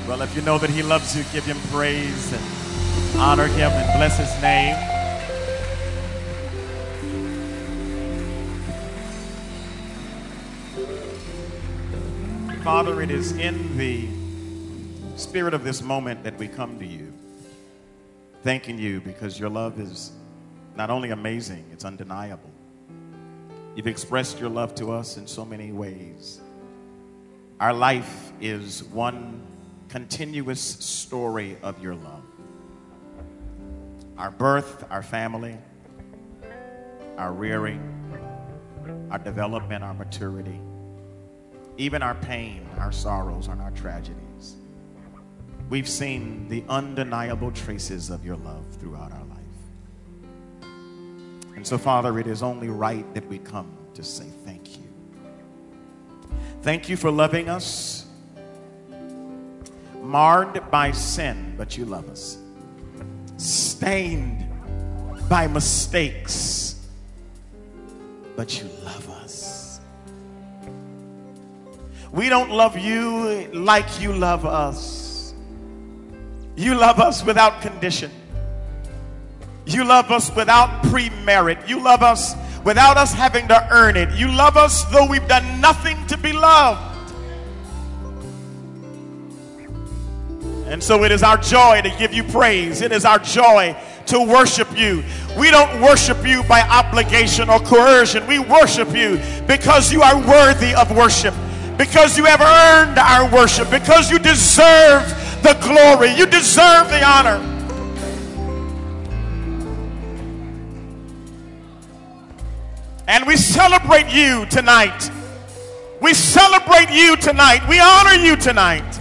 Well, if you know that he loves you, give him praise and honor him and bless his name. Father, it is in the spirit of this moment that we come to you, thanking you because your love is not only amazing, it's undeniable. You've expressed your love to us in so many ways. Our life is one continuous story of your love. Our birth, our family, our rearing, our development, our maturity, even our pain, our sorrows, and our tragedies. We've seen the undeniable traces of your love throughout our life. And so, Father, it is only right that we come to say thank you. Thank you for loving us, marred by sin, but you love us. Stained by mistakes, but you love us. We don't love you like you love us. You love us without condition. You love us without pre-merit. You love us without us having to earn it. You love us though we've done nothing to be loved. And so it is our joy to give you praise. It is our joy to worship you. We don't worship you by obligation or coercion. We worship you because you are worthy of worship, because you have earned our worship, because you deserve the glory, you deserve the honor. And we celebrate you tonight. We celebrate you tonight. We honor you tonight.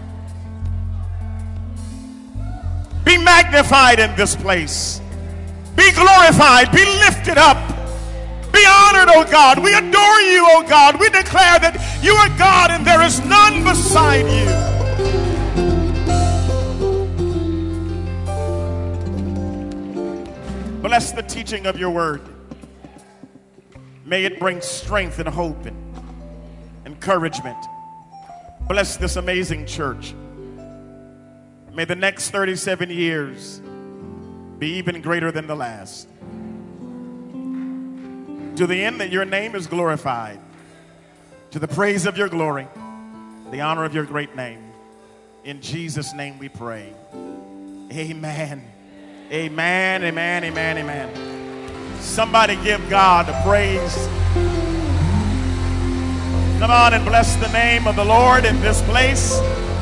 Be magnified in this place. Be glorified. Be lifted up. Be honored, oh God. We adore you, oh God. We declare that you are God and there is none beside you. Bless the teaching of your word. May it bring strength and hope and encouragement. Bless this amazing church. May the next 37 years be even greater than the last. To the end that your name is glorified. To the praise of your glory. The honor of your great name. In Jesus' name we pray. Amen. Amen, amen, amen, amen. Somebody give God a praise. Come on and bless the name of the Lord in this place.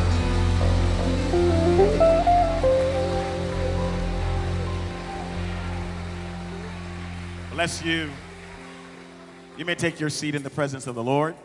Bless you. You may take your seat in the presence of the Lord.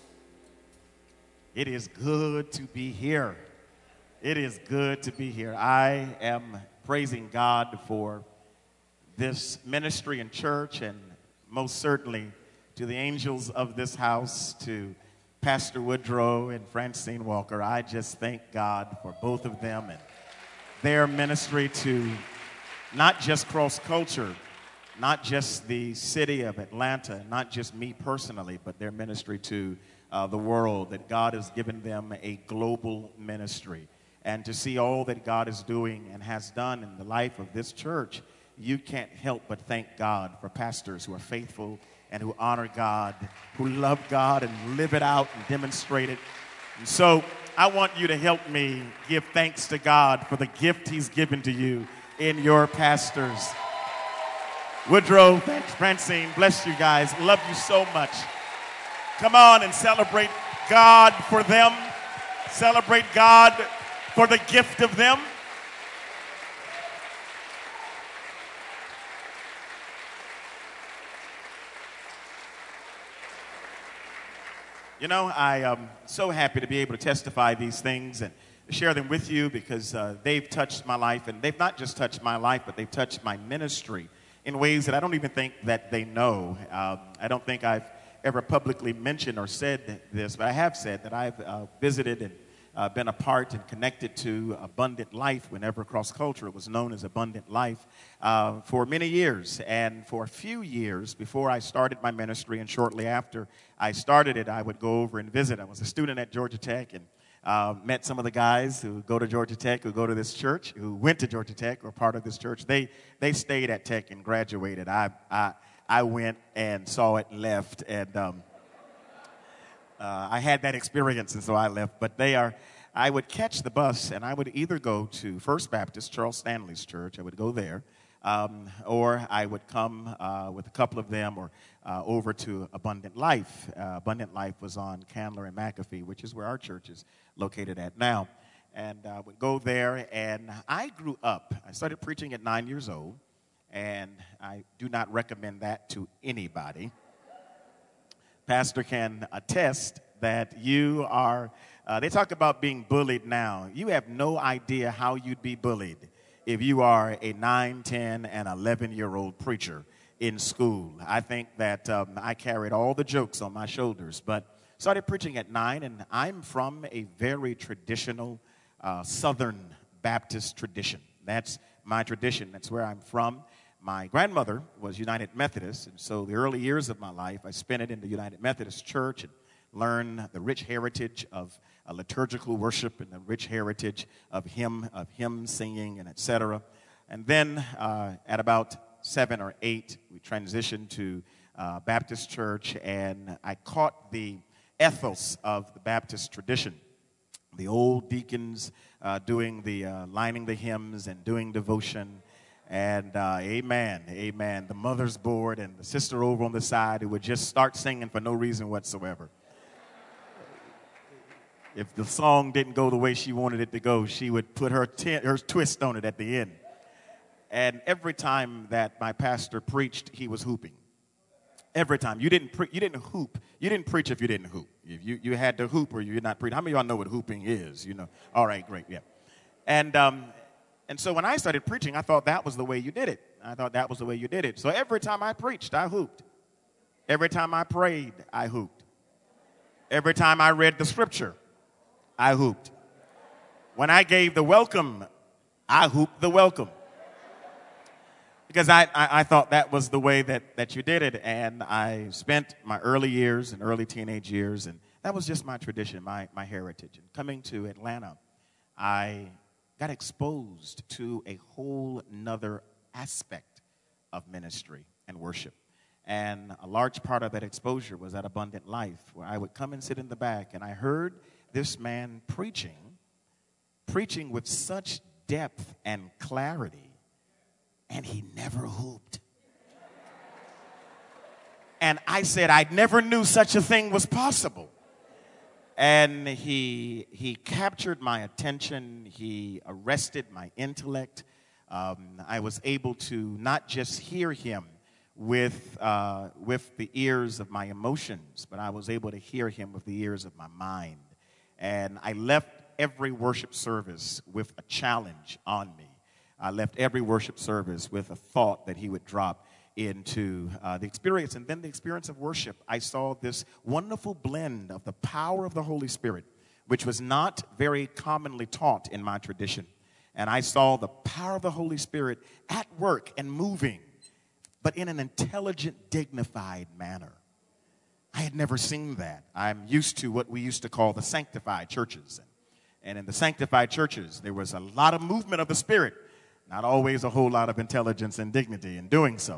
It is good to be here. It is good to be here. I am praising God for this ministry and church, and most certainly to the angels of this house, to Pastor Woodrow and Francine Walker. I just thank God for both of them and their ministry to not just Cross Culture, not just the city of Atlanta, not just me personally, but their ministry to the world, that God has given them a global ministry. And to see all that God is doing and has done in the life of this church, you can't help but thank God for pastors who are faithful and who honor God, who love God and live it out and demonstrate it. And so I want you to help me give thanks to God for the gift he's given to you in your pastors. Woodrow, thanks, Francine, bless you guys. Love you so much. Come on and celebrate God for them. Celebrate God for the gift of them. You know, I am so happy to be able to testify these things and share them with you because they've touched my life, and they've not just touched my life, but they've touched my ministry in ways that I don't even think that they know. I don't think I've ever publicly mentioned or said this, but I have said that I've visited and been a part and connected to Abundant Life whenever Cross Culture was known as Abundant Life for many years. And for a few years before I started my ministry and shortly after I started it, I would go over and visit. I was a student at Georgia Tech, and met some of the guys who go to Georgia Tech, who go to this church, who went to Georgia Tech or part of this church. They stayed at Tech and graduated. I went and saw it and left, and I had that experience, and so I left. But I would catch the bus, and I would either go to First Baptist, Charles Stanley's church. I would go there, or I would come with a couple of them or over to Abundant Life. Abundant Life was on Candler and McAfee, which is where our church is located at now. And I would go there, and I grew up. I started preaching at 9 years old, and I do not recommend that to anybody. Pastor can attest that you are, they talk about being bullied now. You have no idea how you'd be bullied if you are a 9, 10, and 11-year-old preacher in school. I think that I carried all the jokes on my shoulders, but started preaching at 9, and I'm from a very traditional Southern Baptist tradition. That's my tradition. That's where I'm from. My grandmother was United Methodist, and so the early years of my life, I spent it in the United Methodist Church and learned the rich heritage of liturgical worship and the rich heritage of hymn singing and etc. And then at about 7 or 8, we transitioned to Baptist Church, and I caught the ethos of the Baptist tradition. The old deacons doing the lining the hymns and doing devotion. And amen, the mother's board and the sister over on the side who would just start singing for no reason whatsoever. If the song didn't go the way she wanted it to go, she would put her twist on it at the end. And every time that my pastor preached, he was hooping. Every time. You didn't hoop. You didn't preach if you didn't hoop. If you had to hoop or you did not preach. How many of y'all know what hooping is? You know. All right, great, yeah. And so when I started preaching, I thought that was the way you did it. So every time I preached, I hooped. Every time I prayed, I hooped. Every time I read the scripture, I hooped. When I gave the welcome, I hooped the welcome. Because I thought that was the way that you did it. And I spent my early years and early teenage years, and that was just my tradition, my heritage. And coming to Atlanta, I got exposed to a whole nother aspect of ministry and worship. And a large part of that exposure was at Abundant Life, where I would come and sit in the back, and I heard this man preaching with such depth and clarity, and he never hooped. And I said, I never knew such a thing was possible. And he captured my attention. He arrested my intellect. I was able to not just hear him with the ears of my emotions, but I was able to hear him with the ears of my mind. And I left every worship service with a challenge on me. I left every worship service with a thought that he would drop into the experience. And then the experience of worship, I saw this wonderful blend of the power of the Holy Spirit, which was not very commonly taught in my tradition. And I saw the power of the Holy Spirit at work and moving, but in an intelligent, dignified manner. I had never seen that. I'm used to what we used to call the sanctified churches. And in the sanctified churches, there was a lot of movement of the Spirit, not always a whole lot of intelligence and dignity in doing so.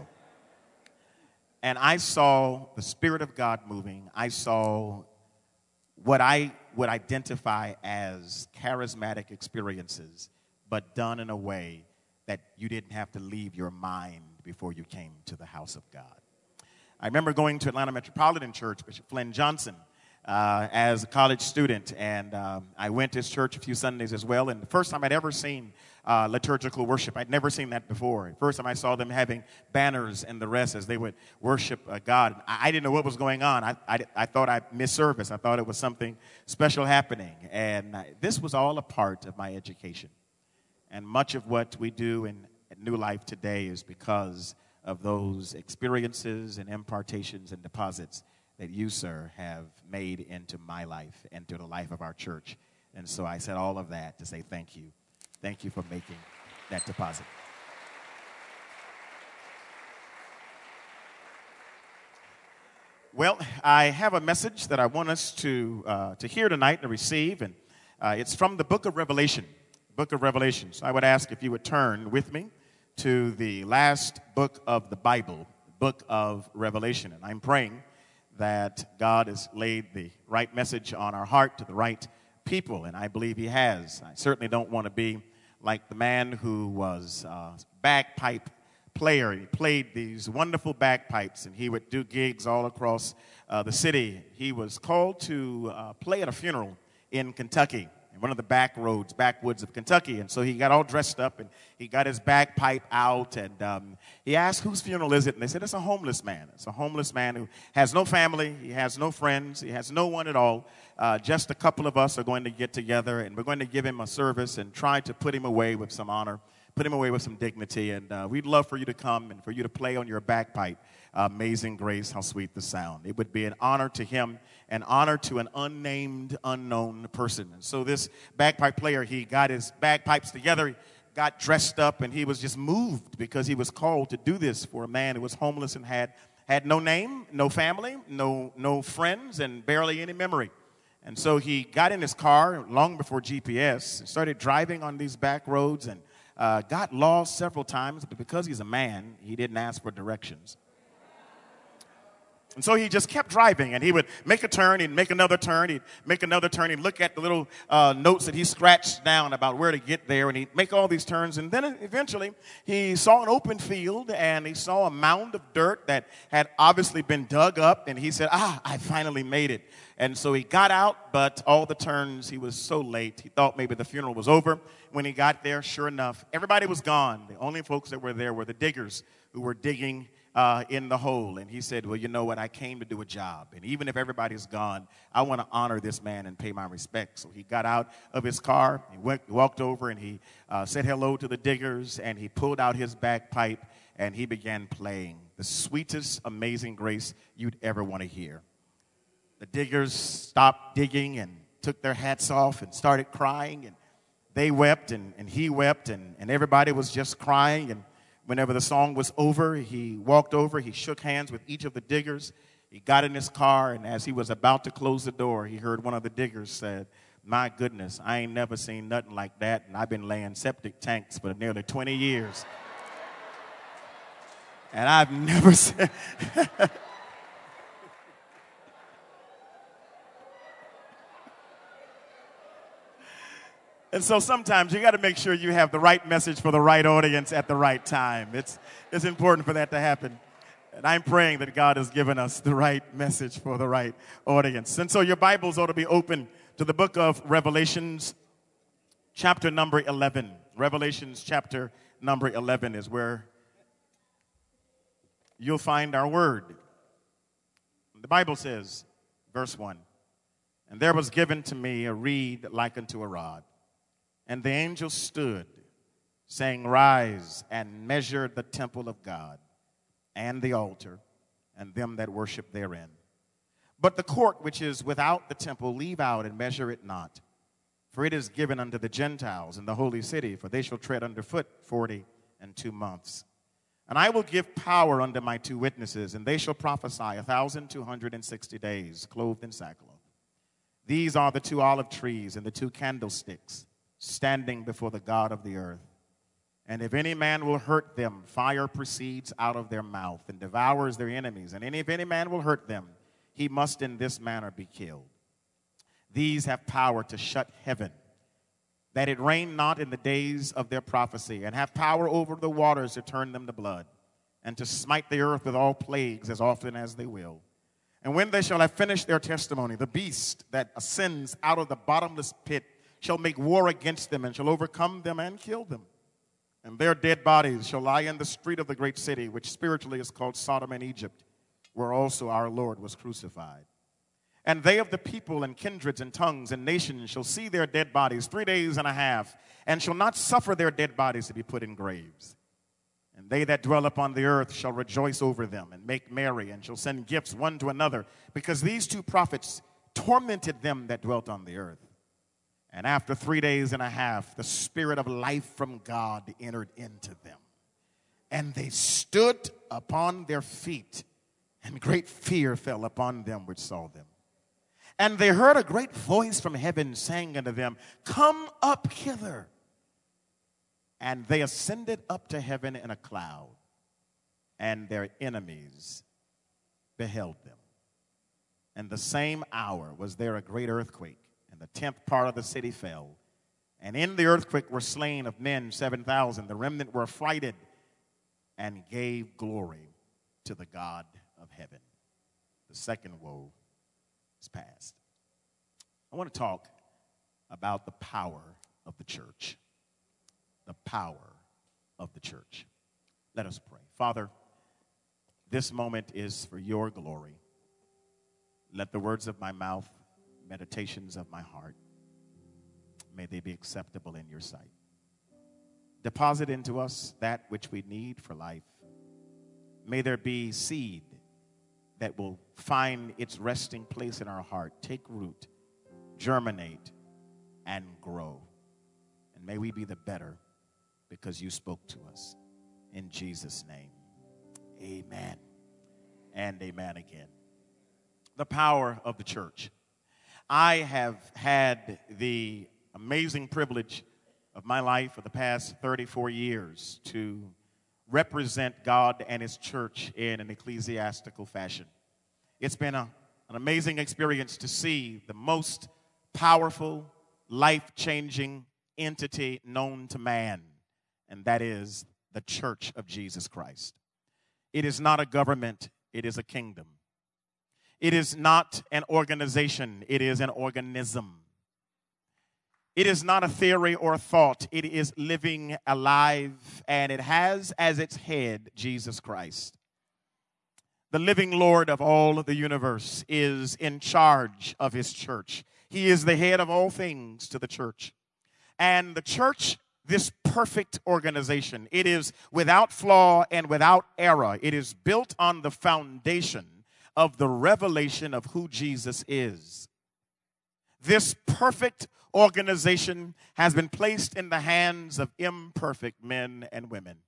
And I saw the Spirit of God moving. I saw what I would identify as charismatic experiences, but done in a way that you didn't have to leave your mind before you came to the house of God. I remember going to Atlanta Metropolitan Church, Bishop Flynn Johnson, as a college student, and I went to his church a few Sundays as well. And the first time I'd ever seen liturgical worship, I'd never seen that before. First time I saw them having banners and the rest as they would worship God. I didn't know what was going on. I thought I missed service. I thought it was something special happening. And this was all a part of my education. And much of what we do in New Life today is because of those experiences and impartations and deposits that you, sir, have made into my life and to the life of our church. And so I said all of that to say thank you. Thank you for making that deposit. Well, I have a message that I want us to hear tonight and receive. And It's from the book of Revelation. Book of Revelation. So I would ask if you would turn with me to the last book of the Bible, book of Revelation. And I'm praying that God has laid the right message on our heart to the right people, and I believe he has. I certainly don't want to be like the man who was a bagpipe player. He played these wonderful bagpipes, and he would do gigs all across the city. He was called to play at a funeral in Kentucky, in one of the backwoods of Kentucky. And so he got all dressed up, and he got his bagpipe out, and he asked, whose funeral is it? And they said, it's a homeless man. It's a homeless man who has no family, he has no friends, he has no one at all. Just a couple of us are going to get together, and we're going to give him a service and try to put him away with some honor, put him away with some dignity. And we'd love for you to come and for you to play on your bagpipe. Amazing Grace, how sweet the sound. It would be an honor to him, an honor to an unnamed, unknown person. And so this bagpipe player, he got his bagpipes together, he got dressed up, and he was just moved because he was called to do this for a man who was homeless and had no name, no family, no friends, and barely any memory. And so he got in his car long before GPS and started driving on these back roads and got lost several times, but because he's a man, he didn't ask for directions. And so he just kept driving, and he would make a turn, he'd make another turn, he'd make another turn, he'd look at the little notes that he scratched down about where to get there, and he'd make all these turns. And then eventually he saw an open field, and he saw a mound of dirt that had obviously been dug up, and he said, I finally made it. And so he got out, but all the turns, he was so late. He thought maybe the funeral was over. When he got there, sure enough, everybody was gone. The only folks that were there were the diggers who were digging in the hole. And he said, well, you know what? I came to do a job. And even if everybody's gone, I want to honor this man and pay my respects. So he got out of his car, he walked over, and he said hello to the diggers, and he pulled out his bagpipe, and he began playing the sweetest, amazing grace you'd ever want to hear. The diggers stopped digging and took their hats off and started crying, and they wept, and he wept, and everybody was just crying. And whenever the song was over, he walked over, he shook hands with each of the diggers, he got in his car, and as he was about to close the door, he heard one of the diggers said, my goodness, I ain't never seen nothing like that, and I've been laying septic tanks for nearly 20 years. And I've never seen... And so sometimes you got to make sure you have the right message for the right audience at the right time. It's important for that to happen. And I'm praying that God has given us the right message for the right audience. And so your Bibles ought to be open to the book of Revelations, chapter number 11. Revelations chapter number 11 is where you'll find our word. The Bible says, verse 1, and there was given to me a reed like unto a rod. And the angel stood, saying, rise and measure the temple of God, and the altar, and them that worship therein. But the court which is without the temple leave out, and measure it not. For it is given unto the Gentiles in the holy city, for they shall tread under foot 42 months. And I will give power unto my 2 witnesses, and they shall prophesy 1,260 days, clothed in sackcloth. These are the 2 olive trees and the 2 candlesticks, standing before the God of the earth. And if any man will hurt them, fire proceeds out of their mouth and devours their enemies. And if any man will hurt them, he must in this manner be killed. These have power to shut heaven, that it rain not in the days of their prophecy, and have power over the waters to turn them to blood, and to smite the earth with all plagues as often as they will. And when they shall have finished their testimony, the beast that ascends out of the bottomless pit shall make war against them, and shall overcome them and kill them. And their dead bodies shall lie in the street of the great city, which spiritually is called Sodom and Egypt, where also our Lord was crucified. And they of the people and kindreds and tongues and nations shall see their dead bodies 3 days and a half, and shall not suffer their dead bodies to be put in graves. And they that dwell upon the earth shall rejoice over them, and make merry, and shall send gifts one to another, because these 2 prophets tormented them that dwelt on the earth. And after 3 days and a half, the Spirit of life from God entered into them. And they stood upon their feet, and great fear fell upon them which saw them. And they heard a great voice from heaven saying unto them, Come up hither. And they ascended up to heaven in a cloud, and their enemies beheld them. And the same hour was there a great earthquake, and the 10th part of the city fell. And in the earthquake were slain of men 7,000. The remnant were affrighted and gave glory to the God of heaven. The second woe is past. I want to talk about the power of the church. The power of the church. Let us pray. Father, this moment is for your glory. Let the words of my mouth, meditations of my heart, may they be acceptable in your sight. Deposit into us that which we need for life. May there be seed that will find its resting place in our heart, take root, germinate, and grow. And may we be the better because you spoke to us. In Jesus' name, amen and amen again. The power of the church. I have had the amazing privilege of my life for the past 34 years to represent God and his church in an ecclesiastical fashion. It's been an amazing experience to see the most powerful, life-changing entity known to man, and that is the Church of Jesus Christ. It is not a government, it is a kingdom. It is not an organization, it is an organism. It is not a theory or a thought, it is living, alive, and it has as its head Jesus Christ. The living Lord of all of the universe is in charge of his church. He is the head of all things to the church. And the church, this perfect organization, it is without flaw and without error. It is built on the foundation of the revelation of who Jesus is. This perfect organization has been placed in the hands of imperfect men and women.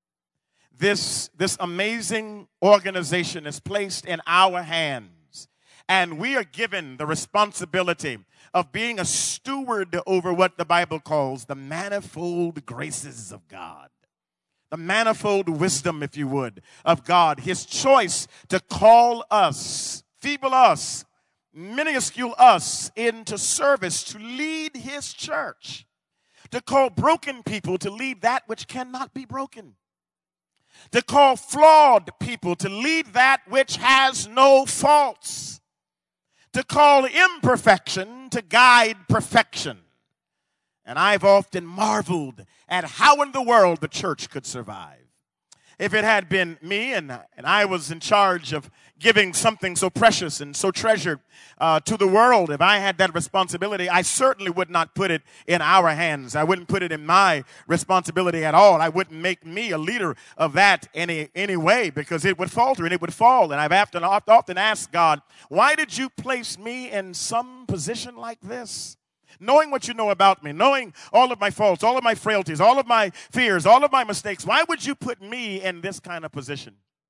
This amazing organization is placed in our hands, and we are given the responsibility of being a steward over what the Bible calls the manifold graces of God. The manifold wisdom, if you would, of God. His choice to call us, feeble us, minuscule us into service to lead his church. To call broken people to lead that which cannot be broken. To call flawed people to lead that which has no faults. To call imperfection to guide perfection. And I've often marveled at how in the world the church could survive. If it had been me and I was in charge of giving something so precious and so treasured to the world, if I had that responsibility, I certainly would not put it in our hands. I wouldn't put it in my responsibility at all. I wouldn't make me a leader of that any way, because it would falter and it would fall. And I've often asked God, why did you place me in some position like this? Knowing what you know about me, knowing all of my faults, all of my frailties, all of my fears, all of my mistakes, why would you put me in this kind of position?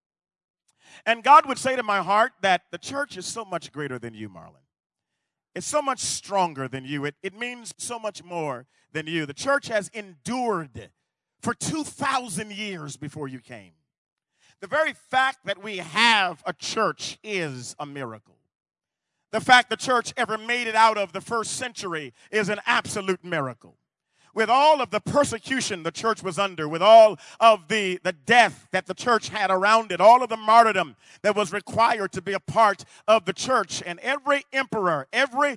And God would say to my heart that the church is so much greater than you, Marlon. It's so much stronger than you. It means so much more than you. The church has endured for 2,000 years before you came. The very fact that we have a church is a miracle. The fact the church ever made it out of the first century is an absolute miracle. With all of the persecution the church was under, with all of the death that the church had around it, all of the martyrdom that was required to be a part of the church, and every emperor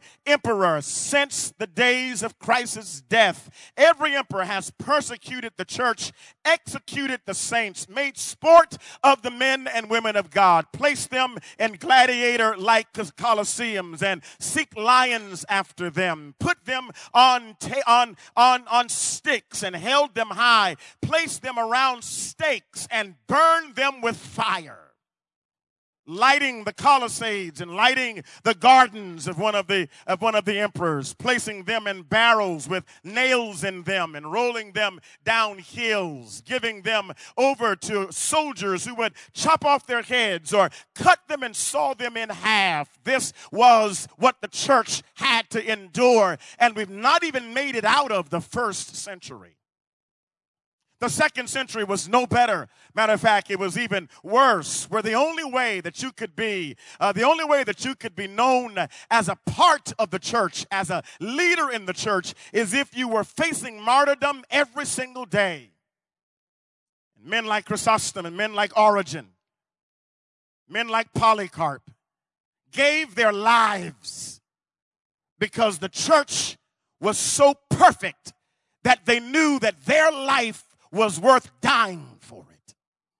since the days of Christ's death, every emperor has persecuted the church, executed the saints, made sport of the men and women of God, placed them in gladiator-like colosseums and seek lions after them, put them on sticks and held them high, placed them around stakes and burned them with fire. lighting the Colosseums and lighting the gardens of one of the emperors, placing them in barrels with nails in them and rolling them down hills, giving them over to soldiers who would chop off their heads or cut them and saw them in half. This was what the church had to endure, and we've not even made it out of the first century. The second century was no better. Matter of fact, it was even worse, where the only way that you could be known as a part of the church, as a leader in the church, is if you were facing martyrdom every single day. And men like Chrysostom and men like Origen, men like Polycarp, gave their lives because the church was so perfect that they knew that their life was worth dying for it.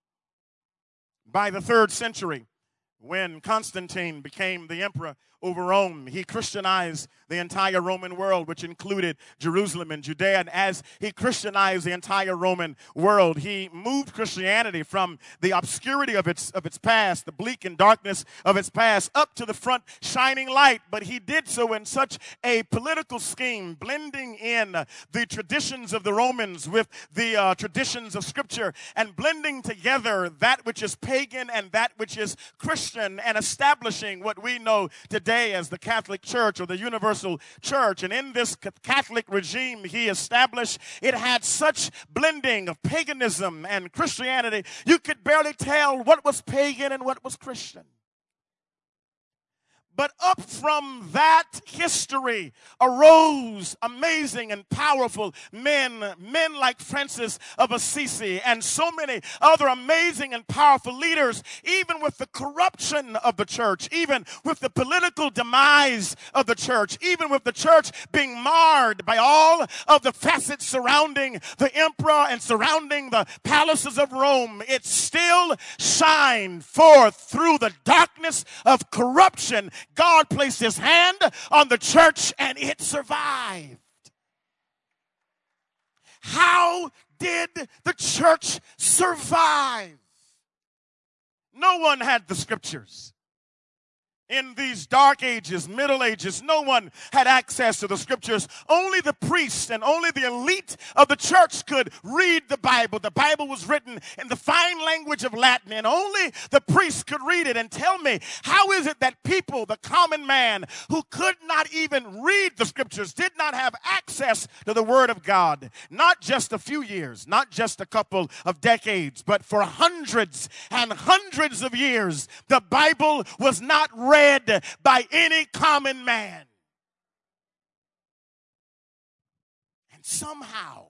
By the 3rd century, when Constantine became the emperor over Rome, he Christianized the entire Roman world, which included Jerusalem and Judea. And as he Christianized the entire Roman world, he moved Christianity from the obscurity of its past, the bleak and darkness of its past, up to the front shining light. But he did so in such a political scheme, blending in the traditions of the Romans with the traditions of Scripture, and blending together that which is pagan and that which is Christian, and establishing what we know today as the Catholic Church or the Universal Church. And in this Catholic regime he established, it had such blending of paganism and Christianity, you could barely tell what was pagan and what was Christian. But up from that history arose amazing and powerful men like Francis of Assisi and so many other amazing and powerful leaders, even with the corruption of the church, even with the political demise of the church, even with the church being marred by all of the facets surrounding the emperor and surrounding the palaces of Rome. It still shined forth through the darkness of corruption. God placed his hand on the church and it survived. How did the church survive? No one had the Scriptures. In these dark ages, Middle Ages, no one had access to the Scriptures. Only the priests and only the elite of the church could read the Bible. The Bible was written in the fine language of Latin, and only the priests could read it. And tell me, how is it that people, the common man, who could not even read the Scriptures, did not have access to the Word of God? Not just a few years, not just a couple of decades, but for hundreds and hundreds of years, the Bible was not read by any common man. And somehow,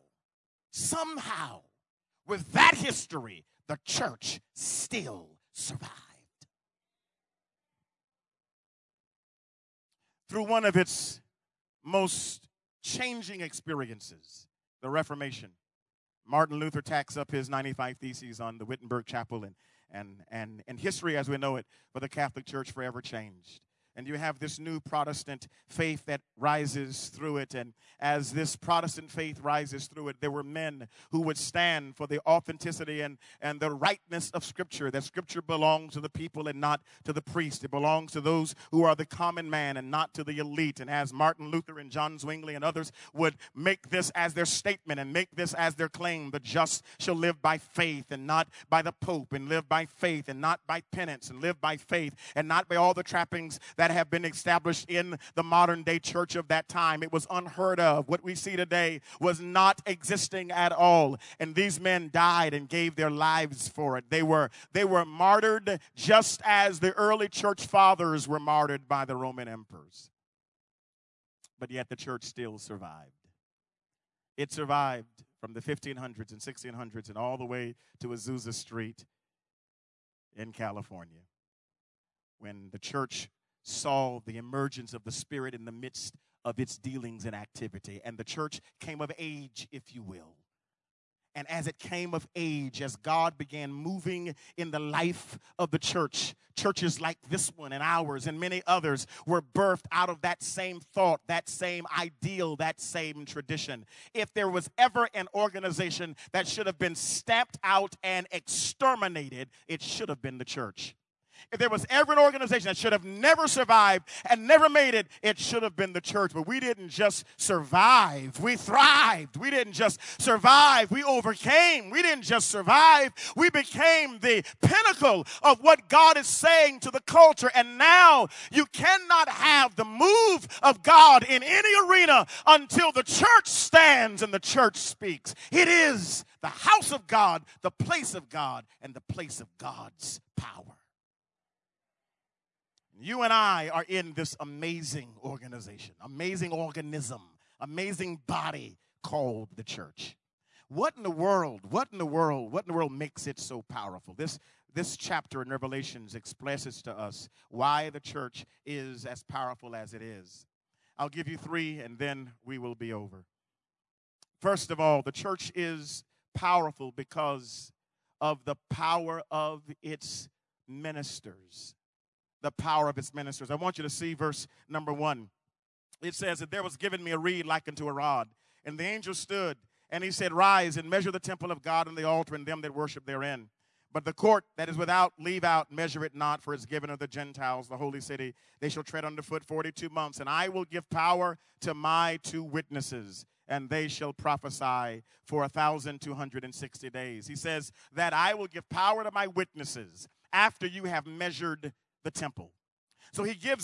with that history, the church still survived. Through one of its most changing experiences, the Reformation, Martin Luther tacks up his 95 Theses on the Wittenberg Chapel, and history as we know it for the Catholic Church forever changed. And you have this new Protestant faith that rises through it. And as this Protestant faith rises through it, there were men who would stand for the authenticity and the rightness of Scripture, that Scripture belongs to the people and not to the priest. It belongs to those who are the common man and not to the elite. And as Martin Luther and John Zwingli and others would make this as their statement and make this as their claim, the just shall live by faith and not by the Pope, and live by faith and not by penance, and live by faith and not by all the trappings that have been established in the modern day church of that time. It was unheard of. What we see today was not existing at all. And these men died and gave their lives for it. They were martyred just as the early church fathers were martyred by the Roman emperors. But yet the church still survived. It survived from the 1500s and 1600s and all the way to Azusa Street in California, when the church saw the emergence of the Spirit in the midst of its dealings and activity. And the church came of age, if you will. And as it came of age, as God began moving in the life of the church, churches like this one and ours and many others were birthed out of that same thought, that same ideal, that same tradition. If there was ever an organization that should have been stamped out and exterminated, it should have been the church. If there was ever an organization that should have never survived and never made it, it should have been the church. But we didn't just survive, we thrived. We didn't just survive, we overcame. We didn't just survive, we became the pinnacle of what God is saying to the culture. And now you cannot have the move of God in any arena until the church stands and the church speaks. It is the house of God, the place of God, and the place of God's power. You and I are in this amazing organization, amazing organism, amazing body called the church. What in the world makes it so powerful? This chapter in Revelations expresses to us why the church is as powerful as it is. I'll give you three and then we will be over. First of all, the church is powerful because of the power of its ministers. The power of its ministers. I want you to see verse number 1. It says that there was given me a reed like unto a rod, and the angel stood, and he said, Rise and measure the temple of God and the altar and them that worship therein. But the court that is without, leave out, measure it not, for it is given of the Gentiles, the holy city. They shall tread underfoot 42 months, and I will give power to my 2 witnesses, and they shall prophesy for 1,260 days. He says that I will give power to my witnesses after you have measured the temple. So he gives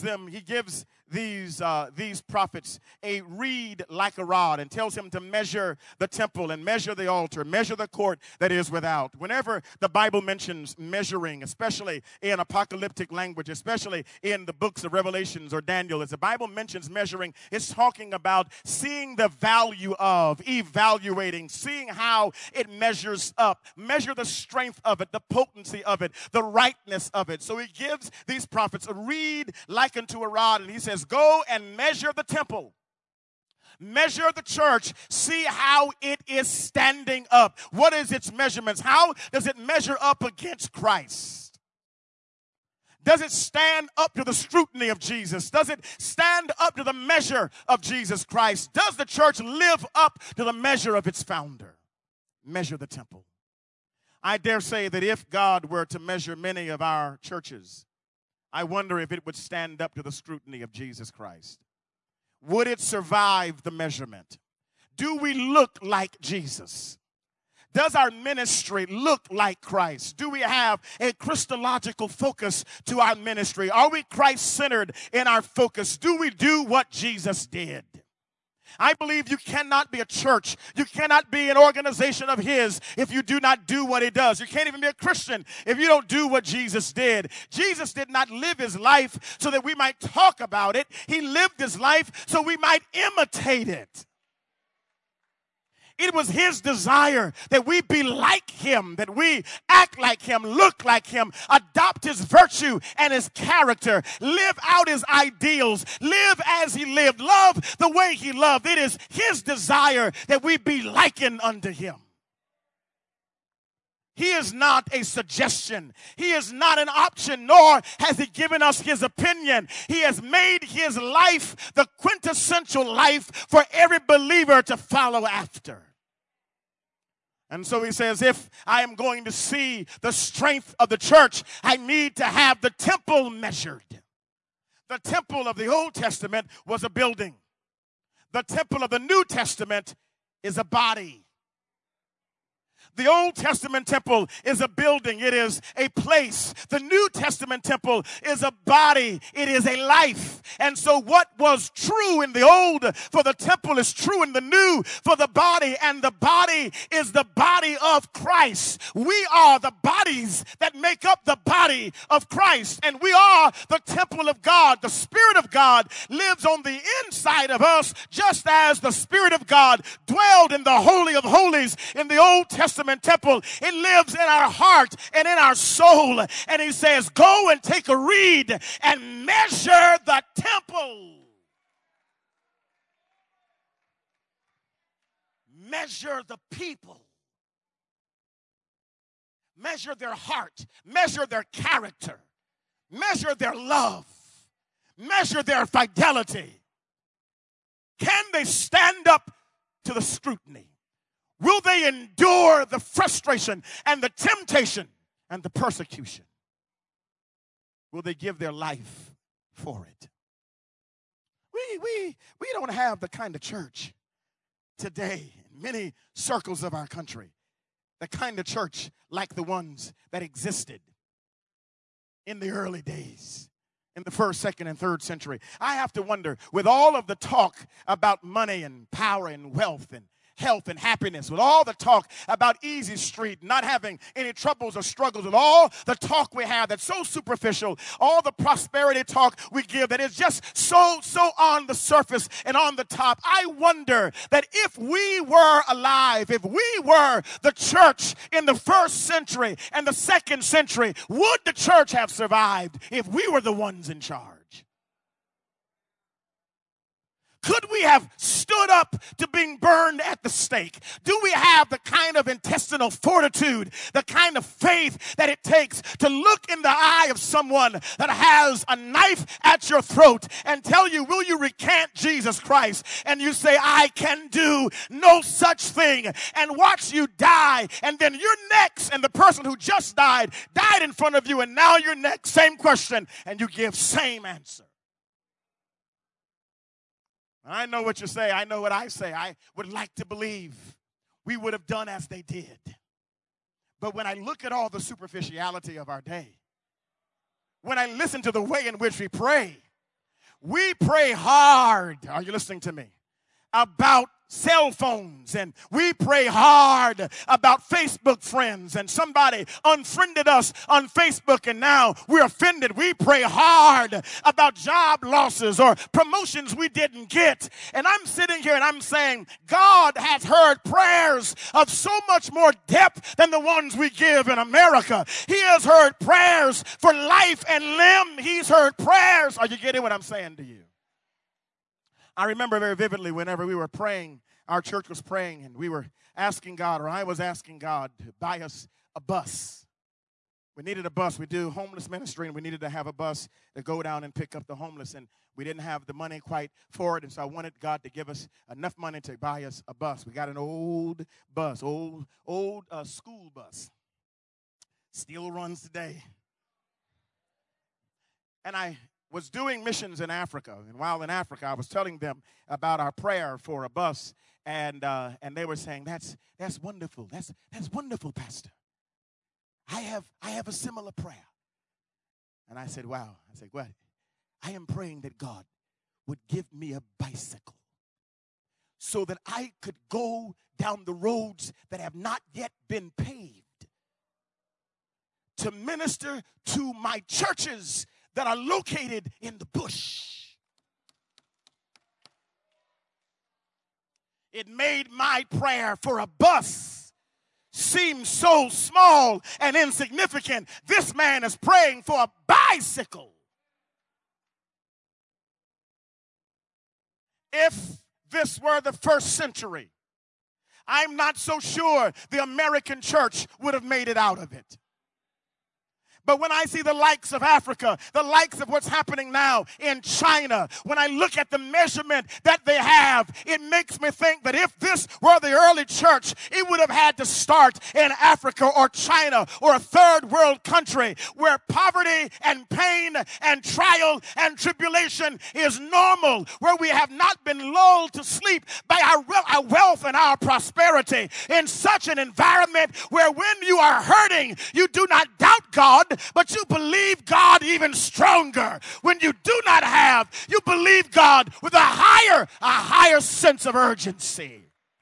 these prophets a reed like a rod and tells him to measure the temple and measure the altar, measure the court that is without. Whenever the Bible mentions measuring, especially in apocalyptic language, especially in the books of Revelations or Daniel, as the Bible mentions measuring, it's talking about seeing the value of, evaluating, seeing how it measures up, measure the strength of it, the potency of it, the rightness of it. So he gives these prophets a reed like unto a rod, and he says, go and measure the temple. Measure the church. See how it is standing up. What is its measurements? How does it measure up against Christ? Does it stand up to the scrutiny of Jesus? Does it stand up to the measure of Jesus Christ? Does the church live up to the measure of its founder? Measure the temple. I dare say that if God were to measure many of our churches, I wonder if it would stand up to the scrutiny of Jesus Christ. Would it survive the measurement? Do we look like Jesus? Does our ministry look like Christ? Do we have a Christological focus to our ministry? Are we Christ-centered in our focus? Do we do what Jesus did? I believe you cannot be a church. You cannot be an organization of his if you do not do what he does. You can't even be a Christian if you don't do what Jesus did. Jesus did not live his life so that we might talk about it. He lived his life so we might imitate it. It was his desire that we be like him, that we act like him, look like him, adopt his virtue and his character, live out his ideals, live as he lived, love the way he loved. It is his desire that we be likened unto him. He is not a suggestion. He is not an option, nor has he given us his opinion. He has made his life the quintessential life for every believer to follow after. And so he says, if I am going to see the strength of the church, I need to have the temple measured. The temple of the Old Testament was a building. The temple of the New Testament is a body. The Old Testament temple is a building. It is a place. The New Testament temple is a body. It is a life. And so what was true in the old for the temple is true in the new for the body. And the body is the body of Christ. We are the bodies that make up the body of Christ. And we are the temple of God. The Spirit of God lives on the inside of us, just as the Spirit of God dwelled in the Holy of Holies in the Old Testament temple. It lives in our heart and in our soul. And he says, go and take a reed and measure the temple. Measure the people. Measure their heart. Measure their character. Measure their love. Measure their fidelity. Can they stand up to the scrutiny? Will they endure the frustration and the temptation and the persecution? will they give their life for it? We don't have the kind of church today in many circles of our country, the kind of church like the ones that existed in the early days, in the first, second, and third century. I have to wonder, with all of the talk about money and power and wealth and health and happiness, with all the talk about easy street, not having any troubles or struggles, with all the talk we have that's so superficial, all the prosperity talk we give that is just so on the surface and on the top, I wonder that if we were alive, if we were the church in the first century and the second century, would the church have survived if we were the ones in charge? Could we have stood up to being burned at the stake? Do we have the kind of intestinal fortitude, the kind of faith that it takes to look in the eye of someone that has a knife at your throat and tell you, will you recant Jesus Christ? And you say, I can do no such thing, and watch you die, and then you're next, and the person who just died in front of you, and now you're next. Same question, and you give same answer. I know what you say. I know what I say. I would like to believe we would have done as they did. But when I look at all the superficiality of our day, when I listen to the way in which we pray hard. Are you listening to me? About cell phones, and we pray hard about Facebook friends, and somebody unfriended us on Facebook and now we're offended. We pray hard about job losses or promotions we didn't get, and I'm sitting here and I'm saying God has heard prayers of so much more depth than the ones we give in America. He has heard prayers for life and limb. He's heard prayers. Are you getting what I'm saying to you? I remember very vividly whenever we were praying, our church was praying, and we were asking God, or I was asking God to buy us a bus. We needed a bus. We do homeless ministry, and we needed to have a bus to go down and pick up the homeless, and we didn't have the money quite for it, and so I wanted God to give us enough money to buy us a bus. We got an old bus, old school bus. Still runs today. And I was doing missions in Africa, and while in Africa, I was telling them about our prayer for a bus, and they were saying, "That's wonderful. That's wonderful, Pastor. I have a similar prayer." And I said, "Wow." I said, "What?" "I am praying that God would give me a bicycle so that I could go down the roads that have not yet been paved to minister to my churches that are located in the bush." It made my prayer for a bus seem so small and insignificant. This man is praying for a bicycle. If this were the first century, I'm not so sure the American church would have made it out of it. But when I see the likes of Africa, the likes of what's happening now in China, when I look at the measurement that they have, it makes me think that if this were the early church, it would have had to start in Africa or China or a third world country where poverty and pain and trial and tribulation is normal, where we have not been lulled to sleep by our wealth and our prosperity, in such an environment where when you are hurting, you do not doubt God, but you believe God even stronger. When you do not have, you believe God with a higher sense of urgency.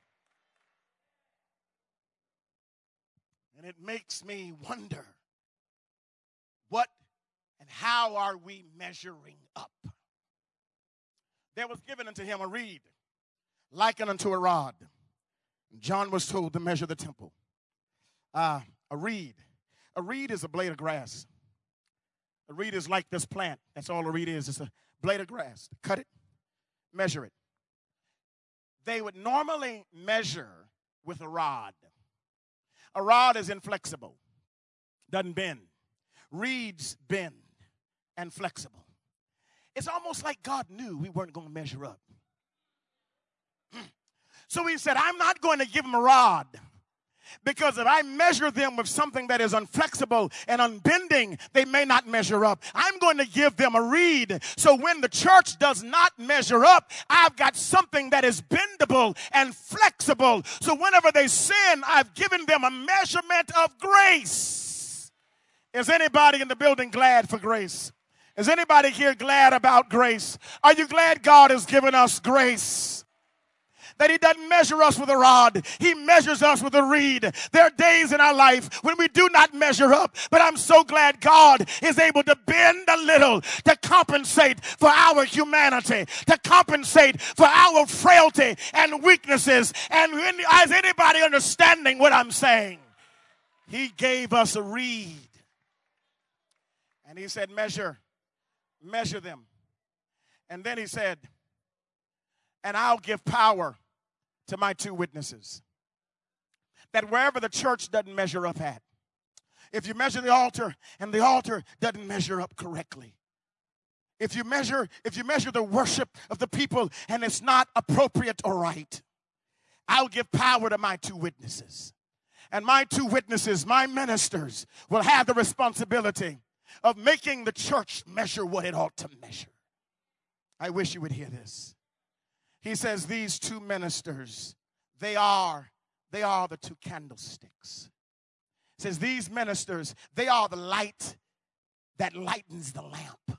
And it makes me wonder, what and how are we measuring up? There was given unto him a reed, likened unto a rod. John was told to measure the temple. A reed. A reed is a blade of grass. A reed is like this plant. That's all a reed is. It's a blade of grass. Cut it, measure it. They would normally measure with a rod. A rod is inflexible, doesn't bend. Reeds bend and flexible. It's almost like God knew we weren't going to measure up. So he said, I'm not going to give him a rod. Because if I measure them with something that is unflexible and unbending, they may not measure up. I'm going to give them a reed. So when the church does not measure up, I've got something that is bendable and flexible. So whenever they sin, I've given them a measurement of grace. Is anybody in the building glad for grace? Is anybody here glad about grace? Are you glad God has given us grace? That he doesn't measure us with a rod. He measures us with a reed. There are days in our life when we do not measure up. But I'm so glad God is able to bend a little to compensate for our humanity, to compensate for our frailty and weaknesses. And is anybody understanding what I'm saying? He gave us a reed. And he said, measure them. And then he said, and I'll give power to my 2 witnesses. That wherever the church doesn't measure up at, if you measure the altar and the altar doesn't measure up correctly, if you measure the worship of the people and it's not appropriate or right, I'll give power to my 2 witnesses. And my 2 witnesses, my ministers, will have the responsibility of making the church measure what it ought to measure. I wish you would hear this. He says these 2 ministers, they are the 2 candlesticks. He says these ministers, they are the light that lightens the lamp.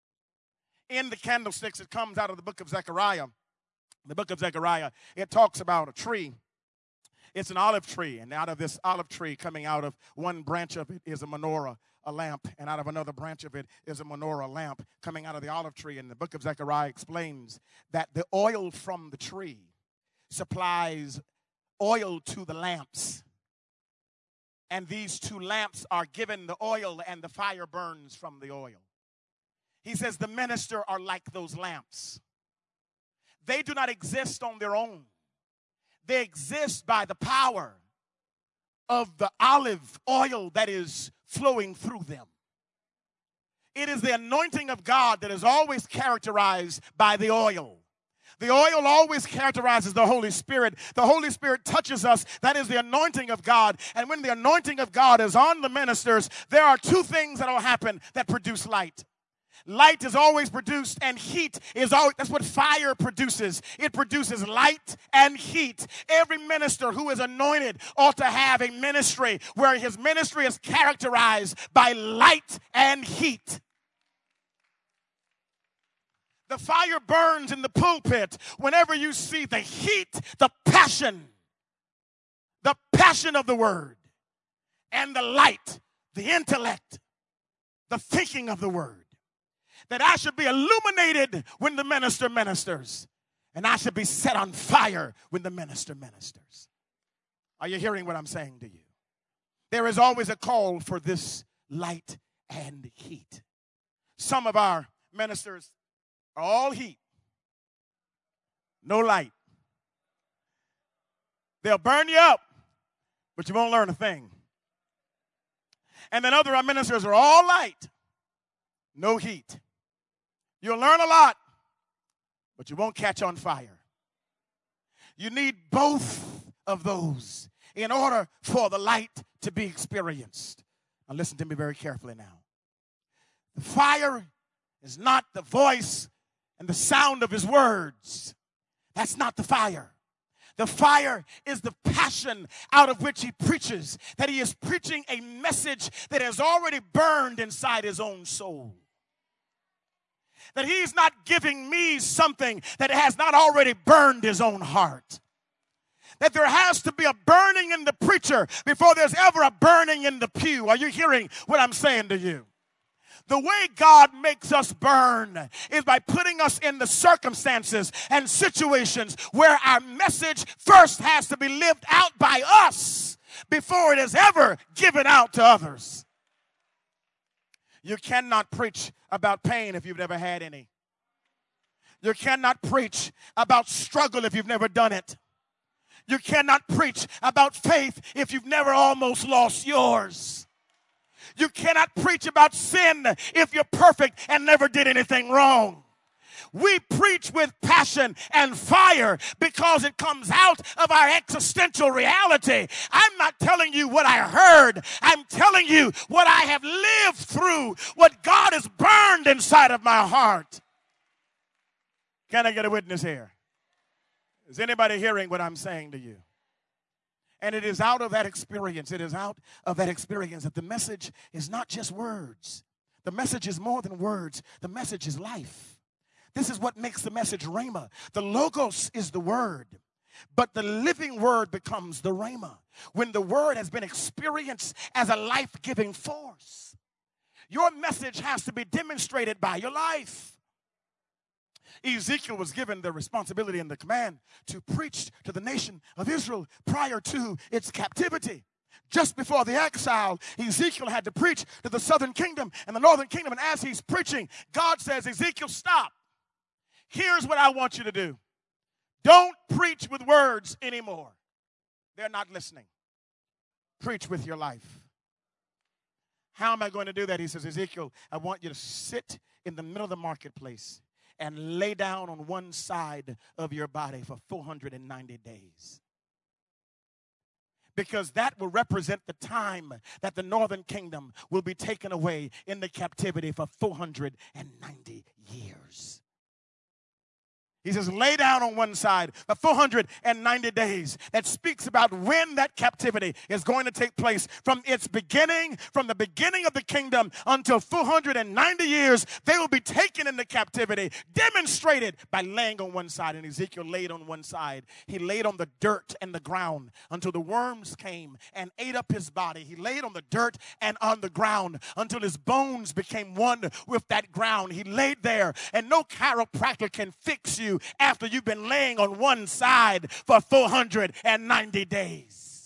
In the candlesticks, it comes out of the book of Zechariah. The book of Zechariah, it talks about a tree. It's an olive tree, and out of this olive tree, coming out of one branch of it is a menorah, a lamp, and out of another branch of it is a menorah, lamp, coming out of the olive tree. And the book of Zechariah explains that the oil from the tree supplies oil to the lamps. And these 2 lamps are given the oil, and the fire burns from the oil. He says the minister are like those lamps. They do not exist on their own. They exist by the power of the olive oil that is flowing through them. It is the anointing of God that is always characterized by the oil. The oil always characterizes the Holy Spirit. The Holy Spirit touches us. That is the anointing of God. And when the anointing of God is on the ministers, there are 2 things that will happen that produce light. Light is always produced, and heat is always, that's what fire produces. It produces light and heat. Every minister who is anointed ought to have a ministry where his ministry is characterized by light and heat. The fire burns in the pulpit whenever you see the heat, the passion of the word, and the light, the intellect, the thinking of the word. That I should be illuminated when the minister ministers, and I should be set on fire when the minister ministers. Are you hearing what I'm saying to you? There is always a call for this light and heat. Some of our ministers are all heat, no light. They'll burn you up, but you won't learn a thing. And then other ministers are all light, no heat. You'll learn a lot, but you won't catch on fire. You need both of those in order for the light to be experienced. Now listen to me very carefully now. The fire is not the voice and the sound of his words. That's not the fire. The fire is the passion out of which he preaches, that he is preaching a message that has already burned inside his own soul. That he's not giving me something that has not already burned his own heart. That there has to be a burning in the preacher before there's ever a burning in the pew. Are you hearing what I'm saying to you? The way God makes us burn is by putting us in the circumstances and situations where our message first has to be lived out by us before it is ever given out to others. You cannot preach about pain if you've never had any. You cannot preach about struggle if you've never done it. You cannot preach about faith if you've never almost lost yours. You cannot preach about sin if you're perfect and never did anything wrong. we preach with passion and fire because it comes out of our existential reality. I'm not telling you what I heard. I'm telling you what I have lived through, what God has burned inside of my heart. Can I get a witness here? Is anybody hearing what I'm saying to you? And it is out of that experience, that the message is not just words. The message is more than words. The message is life. This is what makes the message rhema. The logos is the word, but the living word becomes the rhema when the word has been experienced as a life-giving force. Your message has to be demonstrated by your life. Ezekiel was given the responsibility and the command to preach to the nation of Israel prior to its captivity. Just before the exile, Ezekiel had to preach to the southern kingdom and the northern kingdom. And as he's preaching, God says, Ezekiel, stop. Here's what I want you to do. Don't preach with words anymore. They're not listening. Preach with your life. How am I going to do that? He says, Ezekiel, I want you to sit in the middle of the marketplace and lay down on one side of your body for 490 days. Because that will represent the time that the northern kingdom will be taken away in the captivity for 490 years. He says, lay down on one side for 490 days. That speaks about when that captivity is going to take place. From its beginning, from the beginning of the kingdom until 490 years, they will be taken into captivity, demonstrated by laying on one side. And Ezekiel laid on one side. He laid on the dirt and the ground until the worms came and ate up his body. He laid on the dirt and on the ground until his bones became one with that ground. He laid there, and no chiropractor can fix you after you've been laying on one side for 490 days.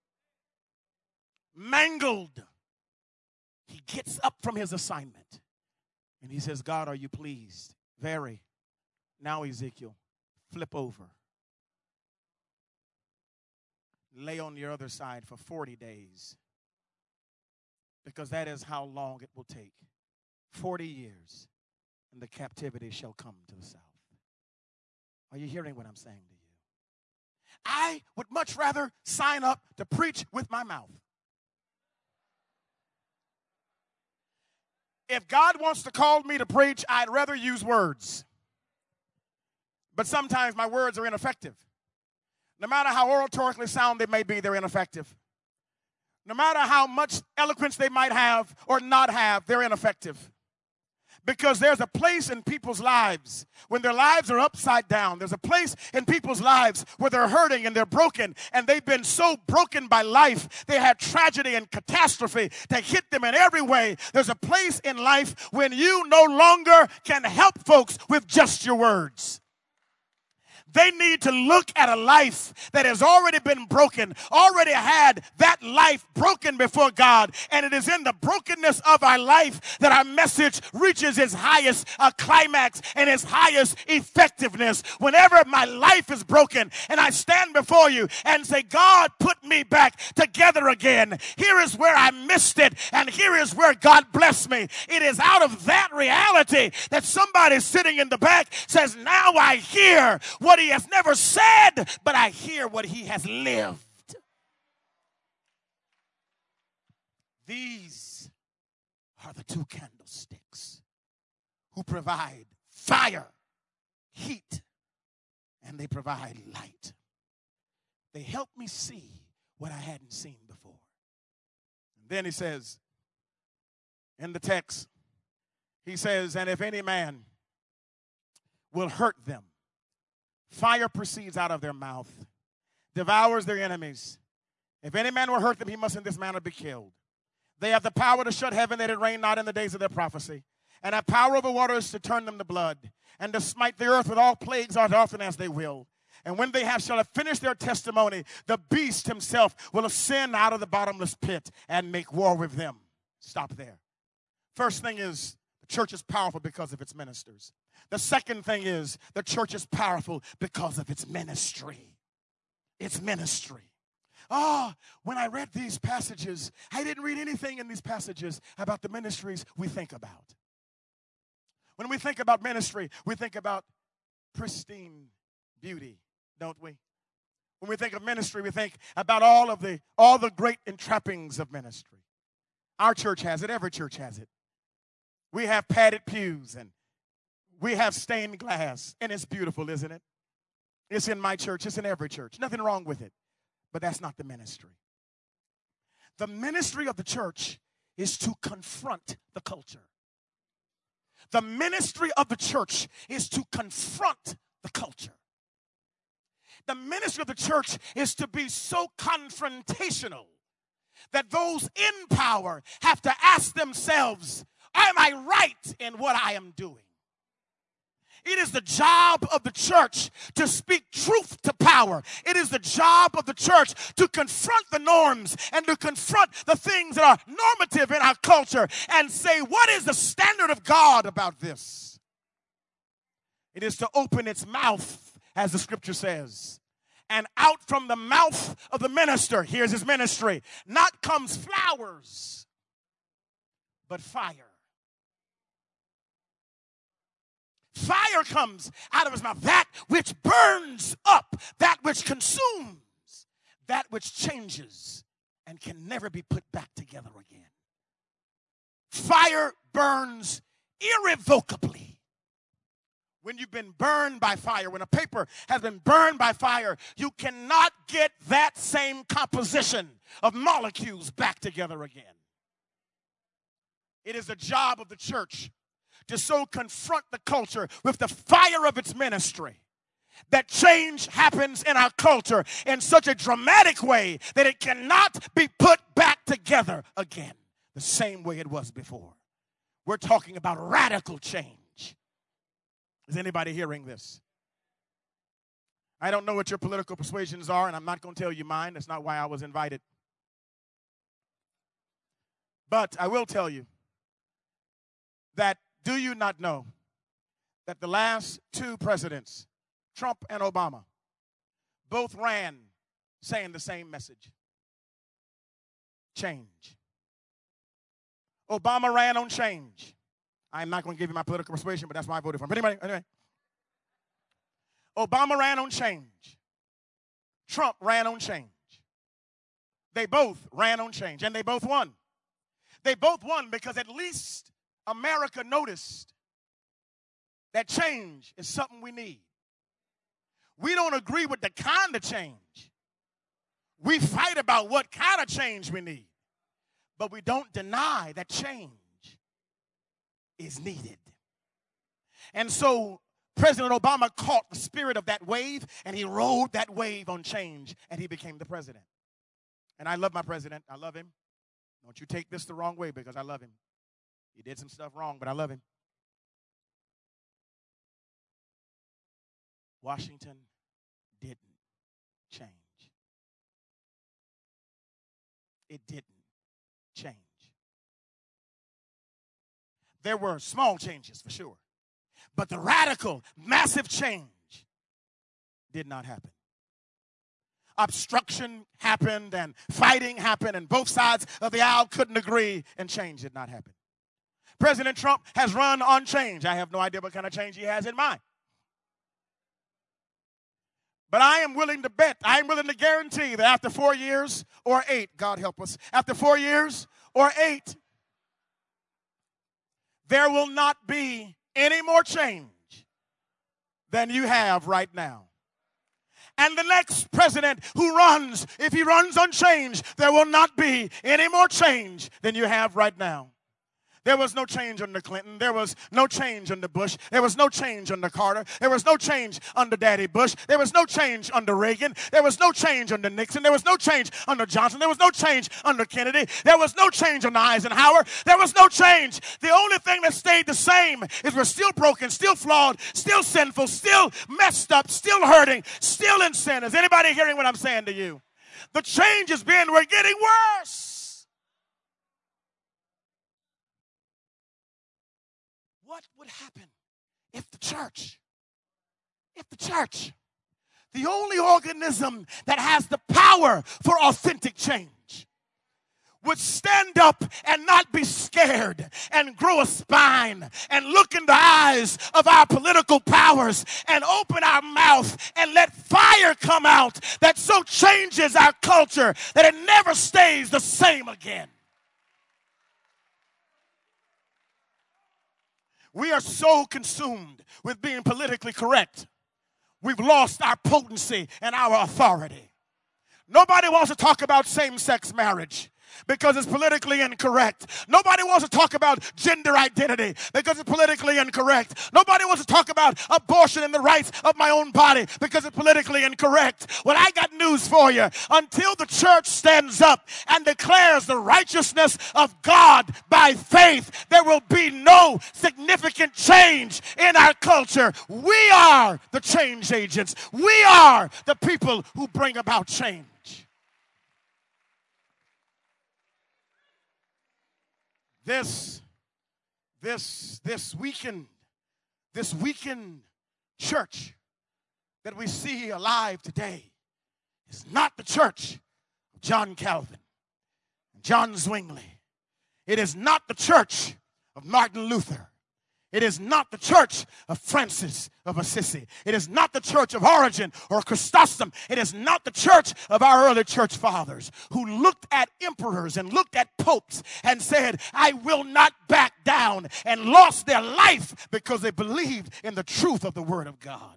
Mangled. He gets up from his assignment and he says, God, are you pleased? Very. Now, Ezekiel, flip over. Lay on your other side for 40 days. Because that is how long it will take. 40 years, and the captivity shall come to the south. Are you hearing what I'm saying to you? I would much rather sign up to preach with my mouth. If God wants to call me to preach, I'd rather use words. But sometimes my words are ineffective. No matter how oratorically sound they may be, they're ineffective. No matter how much eloquence they might have or not have, they're ineffective. Because there's a place in people's lives when their lives are upside down. There's a place in people's lives where they're hurting and they're broken, and they've been so broken by life. They had tragedy and catastrophe that hit them in every way. There's a place in life when you no longer can help folks with just your words. They need to look at a life that has already been broken, already had that life broken before God. And it is in the brokenness of our life that our message reaches its highest climax and its highest effectiveness. Whenever my life is broken and I stand before you and say, God, put me back together again. Here is where I missed it, and here is where God blessed me. It is out of that reality that somebody sitting in the back says, now I hear what he has never said, but I hear what he has lived. These are the two candlesticks who provide fire, heat, and they provide light. They help me see what I hadn't seen before. And then he says, in the text, he says, and if any man will hurt them, fire proceeds out of their mouth, devours their enemies. If any man will hurt them, he must in this manner be killed. They have the power to shut heaven that it rain not in the days of their prophecy, and have power over waters to turn them to blood, and to smite the earth with all plagues as often as they will. And when they shall have finished their testimony, the beast himself will ascend out of the bottomless pit and make war with them. Stop there. First thing is, the church is powerful because of its ministers. The second thing is, the church is powerful because of its ministry. Its ministry. When I read these passages, I didn't read anything in these passages about the ministries we think about. When we think about ministry, we think about pristine beauty, don't we? When we think of ministry, we think about all the great entrappings of ministry. Our church has it. Every church has it. We have padded pews and we have stained glass, and it's beautiful, isn't it? It's in my church. It's in every church. Nothing wrong with it, but that's not the ministry. The ministry of the church is to confront the culture. The ministry of the church is to confront the culture. The ministry of the church is to be so confrontational that those in power have to ask themselves, am I right in what I am doing? It is the job of the church to speak truth to power. It is the job of the church to confront the norms and to confront the things that are normative in our culture and say, what is the standard of God about this? It is to open its mouth, as the scripture says. And out from the mouth of the minister, here's his ministry, not comes flowers, but fire. Fire comes out of his mouth, that which burns up, that which consumes, that which changes and can never be put back together again. Fire burns irrevocably. When you've been burned by fire, when a paper has been burned by fire, you cannot get that same composition of molecules back together again. It is the job of the church to so confront the culture with the fire of its ministry that change happens in our culture in such a dramatic way that it cannot be put back together again the same way it was before. We're talking about radical change. Is anybody hearing this? I don't know what your political persuasions are, and I'm not going to tell you mine. That's not why I was invited. But I will tell you that, do you not know that the last two presidents, Trump and Obama, both ran saying the same message? Change. Obama ran on change. I'm not going to give you my political persuasion, but that's why I voted for him. But anyway, Obama ran on change. Trump ran on change. They both ran on change, and they both won. They both won because at least America noticed that change is something we need. We don't agree with the kind of change. We fight about what kind of change we need. But we don't deny that change is needed. And so President Obama caught the spirit of that wave, and he rode that wave on change, and he became the president. And I love my president. I love him. Don't you take this the wrong way, because I love him. He did some stuff wrong, but I love him. Washington didn't change. It didn't change. There were small changes for sure, but the radical, massive change did not happen. Obstruction happened and fighting happened, and both sides of the aisle couldn't agree, and change did not happen. President Trump has run on change. I have no idea what kind of change he has in mind. But I am willing to bet, I am willing to guarantee that after 4 years or 8, God help us, after 4 years or 8, there will not be any more change than you have right now. And the next president who runs, if he runs on change, there will not be any more change than you have right now. There was no change under Clinton. There was no change under Bush. There was no change under Carter. There was no change under Daddy Bush. There was no change under Reagan. There was no change under Nixon. There was no change under Johnson. There was no change under Kennedy. There was no change under Eisenhower. There was no change. The only thing that stayed the same is we're still broken, still flawed, still sinful, still messed up, still hurting, still in sin. Is anybody hearing what I'm saying to you? The change has been we're getting worse. What would happen if the church, the only organism that has the power for authentic change, would stand up and not be scared and grow a spine and look in the eyes of our political powers and open our mouth and let fire come out that so changes our culture that it never stays the same again. We are so consumed with being politically correct. We've lost our potency and our authority. Nobody wants to talk about same-sex marriage because it's politically incorrect. Nobody wants to talk about gender identity because it's politically incorrect. Nobody wants to talk about abortion and the rights of my own body because it's politically incorrect. Well, I got news for you. Until the church stands up and declares the righteousness of God by faith, there will be no significant change in our culture. We are the change agents. We are the people who bring about change. This weakened church that we see alive today is not the church of John Calvin, John Zwingli. It is not the church of Martin Luther. It is not the church of Francis of Assisi. It is not the church of Origen or Chrysostom. It is not the church of our early church fathers who looked at emperors and looked at popes and said, I will not back down, and lost their life because they believed in the truth of the Word of God.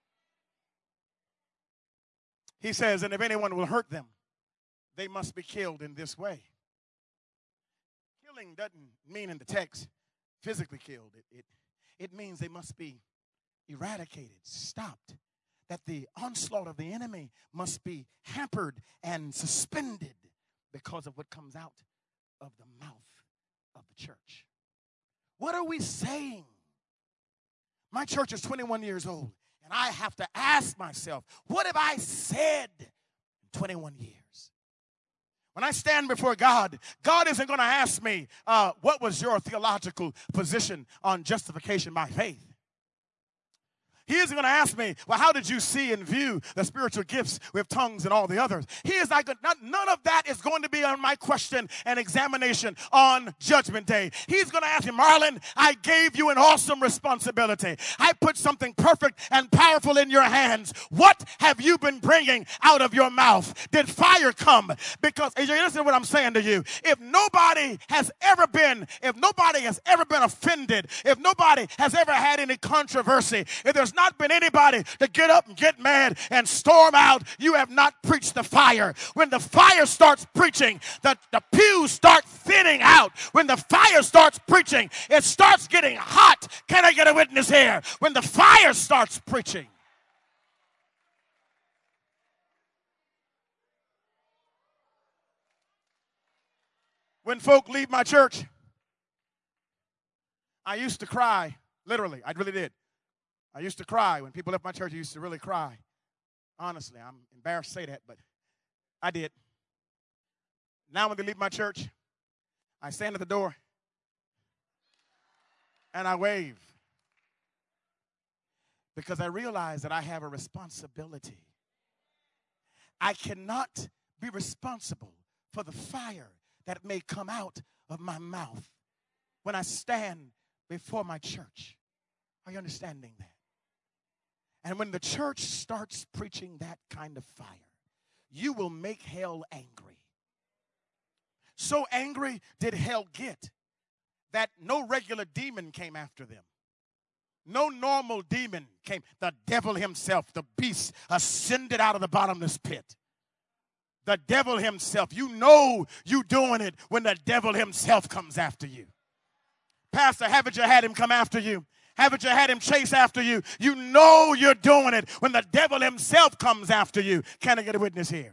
He says, and if anyone will hurt them, they must be killed in this way. Killing doesn't mean in the text physically killed. It means they must be eradicated, stopped, that the onslaught of the enemy must be hampered and suspended because of what comes out of the mouth of the church. What are we saying? My church is 21 years old, and I have to ask myself, what have I said in 21 years? When I stand before God, God isn't going to ask me, what was your theological position on justification by faith? He isn't going to ask me, well, how did you see and view the spiritual gifts with tongues and all the others? He is not, none of that is going to be on my question and examination on Judgment Day. He's going to ask me, Marlon, I gave you an awesome responsibility. I put something perfect and powerful in your hands. What have you been bringing out of your mouth? Did fire come? Because, you listen to what I'm saying to you. If nobody has ever been offended, if nobody has ever had any controversy, if there's not been anybody to get up and get mad and storm out, you have not preached the fire. When the fire starts preaching, the pews start thinning out. When the fire starts preaching, it starts getting hot. Can I get a witness here? When the fire starts preaching. When folk leave my church, I used to cry, literally, I really did. I used to cry. When people left my church, I used to really cry. Honestly, I'm embarrassed to say that, but I did. Now when they leave my church, I stand at the door and I wave because I realize that I have a responsibility. I cannot be responsible for the fire that may come out of my mouth when I stand before my church. Are you understanding that? And when the church starts preaching that kind of fire, you will make hell angry. So angry did hell get that no regular demon came after them. No normal demon came. The devil himself, the beast, ascended out of the bottomless pit. The devil himself. You know you doing it when the devil himself comes after you. Pastor, haven't you had him come after you? Haven't you had him chase after you? You know you're doing it when the devil himself comes after you. Can I get a witness here?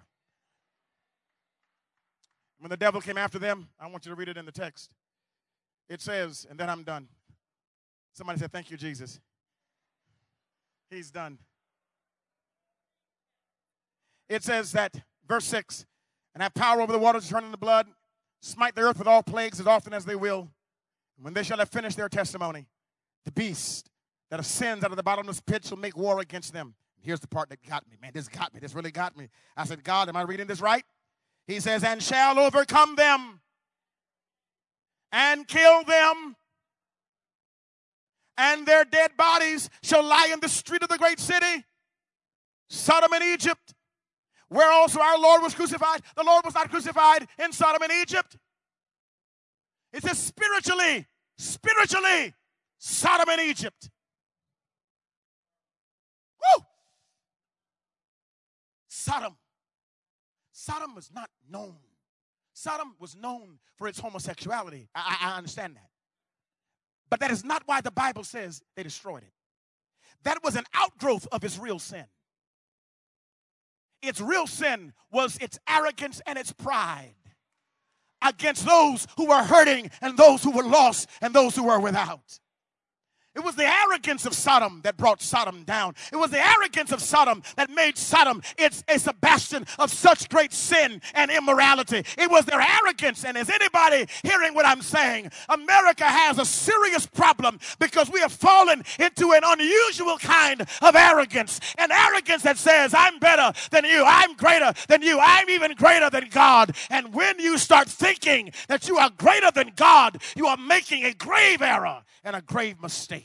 When the devil came after them, I want you to read it in the text. It says, and then I'm done. Somebody said, thank you, Jesus. He's done. It says that, verse 6, and have power over the waters to turn into blood, smite the earth with all plagues as often as they will. And when they shall have finished their testimony, the beast that ascends out of the bottomless pit shall make war against them. Here's the part that got me. Man, this got me. This really got me. I said, God, am I reading this right? He says, and shall overcome them. and kill them, and their dead bodies shall lie in the street of the great city, Sodom and Egypt, where also our Lord was crucified. The Lord was not crucified in Sodom and Egypt. It says spiritually, Sodom and Egypt. Woo! Sodom was not known. Sodom was known for its homosexuality. I understand that. But that is not why the Bible says they destroyed it. That was an outgrowth of its real sin. Its real sin was its arrogance and its pride against those who were hurting and those who were lost and those who were without. It was the arrogance of Sodom that brought Sodom down. It was the arrogance of Sodom that made Sodom a Sebastian of such great sin and immorality. It was their arrogance. And is anybody hearing what I'm saying? America has a serious problem because we have fallen into an unusual kind of arrogance. An arrogance that says, I'm better than you. I'm greater than you. I'm even greater than God. And when you start thinking that you are greater than God, you are making a grave error and a grave mistake.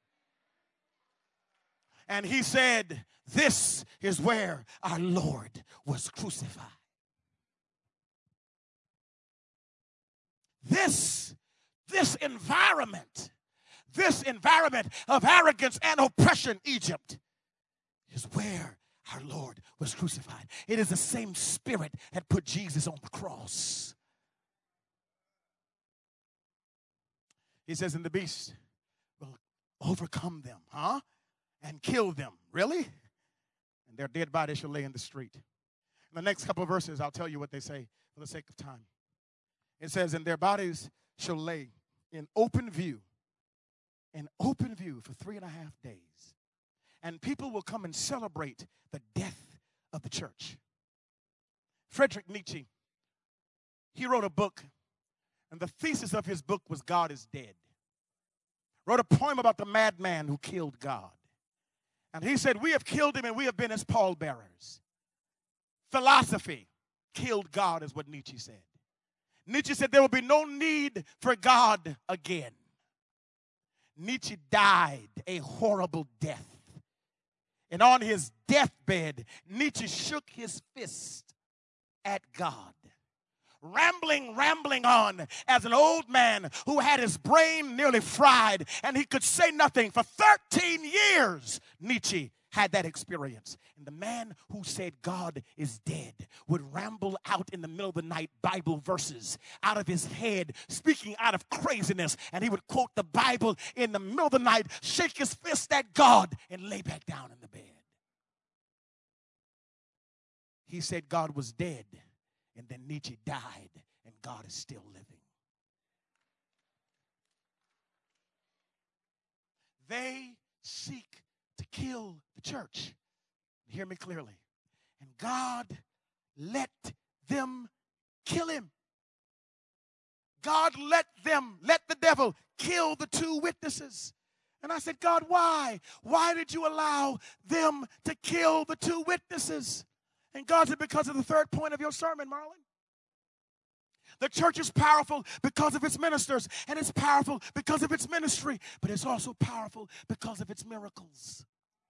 And he said, this is where our Lord was crucified. This environment of arrogance and oppression, Egypt, is where our Lord was crucified. It is the same spirit that put Jesus on the cross. He says, and the beast will overcome them, and kill them. Really? And their dead bodies shall lay in the street. In the next couple of verses, I'll tell you what they say for the sake of time. It says, and their bodies shall lay in open view for 3.5 days. And people will come and celebrate the death of the church. Friedrich Nietzsche, he wrote a book, and the thesis of his book was God is dead. Wrote a poem about the madman who killed God. And he said, we have killed him and we have been his pallbearers. Philosophy killed God is what Nietzsche said. Nietzsche said there will be no need for God again. Nietzsche died a horrible death. And on his deathbed, Nietzsche shook his fist at God. Rambling on as an old man who had his brain nearly fried and he could say nothing. For 13 years, Nietzsche had that experience. And the man who said God is dead would ramble out in the middle of the night Bible verses out of his head, speaking out of craziness. And he would quote the Bible in the middle of the night, shake his fist at God, and lay back down in the bed. He said God was dead. And then Nietzsche died, and God is still living. They seek to kill the church. Hear me clearly. And God let them kill him. God let the devil kill the 2 witnesses. And I said, God, why? Why did you allow them to kill the 2 witnesses? And God said, because of the third point of your sermon, Marlon. The church is powerful because of its ministers, and it's powerful because of its ministry, but it's also powerful because of its miracles.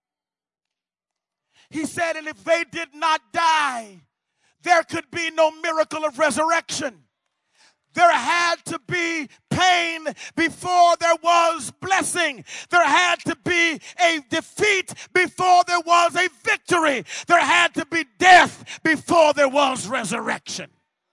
He said, and if they did not die, there could be no miracle of resurrection. There had to be pain before there was blessing. There had to be a defeat before there was a victory. There had to be death before there was resurrection.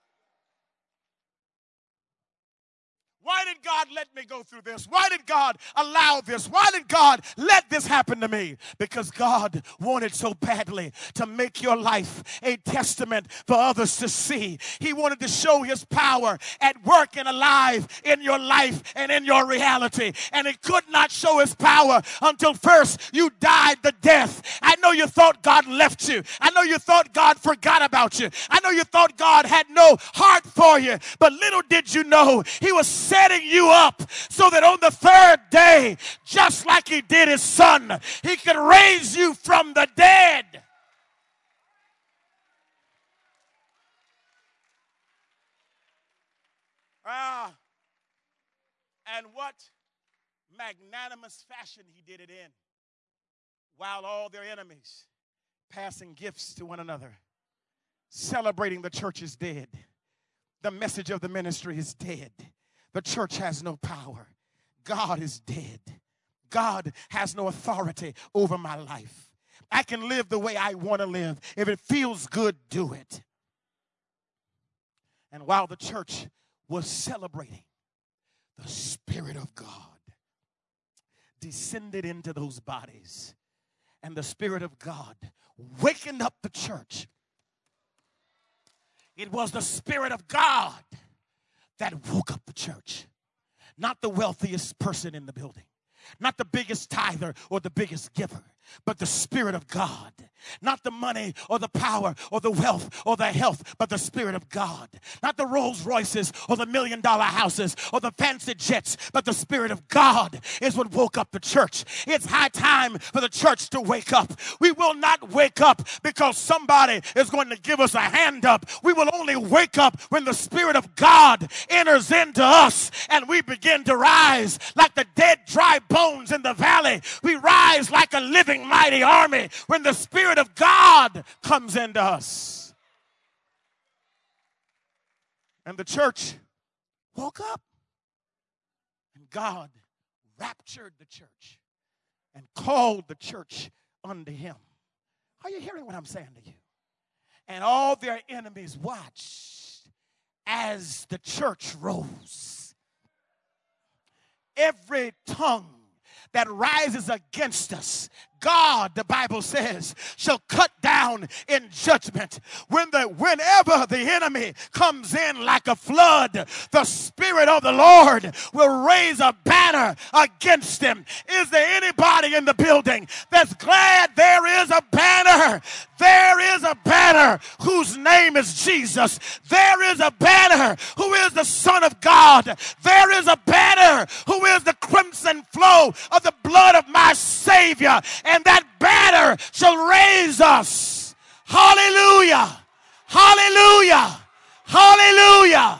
Why did God let me go through this? Why did God allow this? Why did God let this happen to me? Because God wanted so badly to make your life a testament for others to see. He wanted to show his power at work and alive in your life and in your reality. And he could not show his power until first you died the death. I know you thought God left you. I know you thought God forgot about you. I know you thought God had no heart for you. But little did you know, he was setting you up so that on the third day, just like he did his son, he could raise you from the dead. And what magnanimous fashion he did it in, while all their enemies passing gifts to one another, celebrating the church is dead. The message of the ministry is dead. The church has no power. God is dead. God has no authority over my life. I can live the way I want to live. If it feels good, do it. And while the church was celebrating, the Spirit of God descended into those bodies. And the Spirit of God wakened up the church. It was the Spirit of God that woke up the church. Not the wealthiest person in the building. Not the biggest tither or the biggest giver, but the Spirit of God. Not the money or the power or the wealth or the health, but the Spirit of God. Not the Rolls Royces or the $1 million houses or the fancy jets, but the Spirit of God is what woke up the church. It's high time for the church to wake up. We will not wake up because somebody is going to give us a hand up. We will only wake up when the Spirit of God enters into us and we begin to rise like the dead, dry bones in the valley. We rise like a living mighty army when the Spirit of God comes into us. And the church woke up. And God raptured the church and called the church unto him. Are you hearing what I'm saying to you? And all their enemies watched as the church rose. Every tongue that rises against us, God, the Bible says, shall cut down in judgment. Whenever the enemy comes in like a flood, the Spirit of the Lord will raise a banner against him. Is there anybody in the building that's glad there is a banner? There is a banner whose name is Jesus. There is a banner who is the Son of God. There is a banner who is the crimson flow of the blood of my Savior. And that banner shall raise us. Hallelujah. Hallelujah. Hallelujah.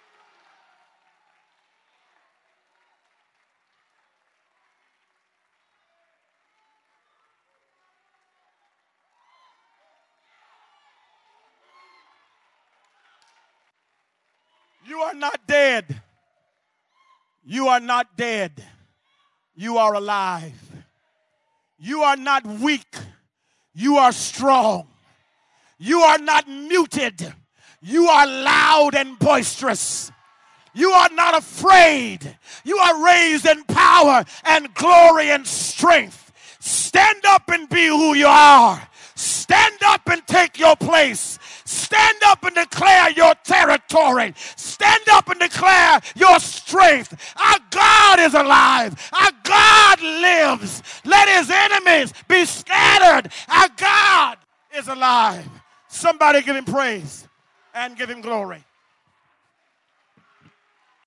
You are not dead. You are not dead. You are alive. You are not weak. You are strong. You are not muted. You are loud and boisterous. You are not afraid. You are raised in power and glory and strength. Stand up and be who you are. Stand up and take your place. Stand up and declare your territory. Stand up and declare your strength. Our God is alive. Our God lives. Let his enemies be scattered. Our God is alive. Somebody give him praise and give him glory.